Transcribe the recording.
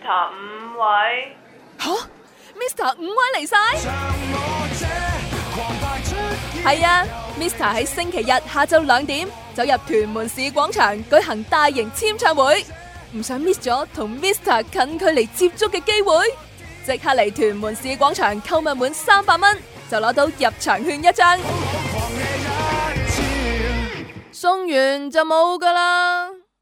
Mr. 五位。 吓 ，Mr. 五位嚟晒？係啊 ，Mr. 喺星期日下晝2點走入屯門市廣場舉行大型簽唱會，唔想 miss 咗同 Mr. 近距離接觸嘅機會，即刻嚟屯門市廣場購物滿300蚊就攞到入場券1張，送完就冇㗎啦。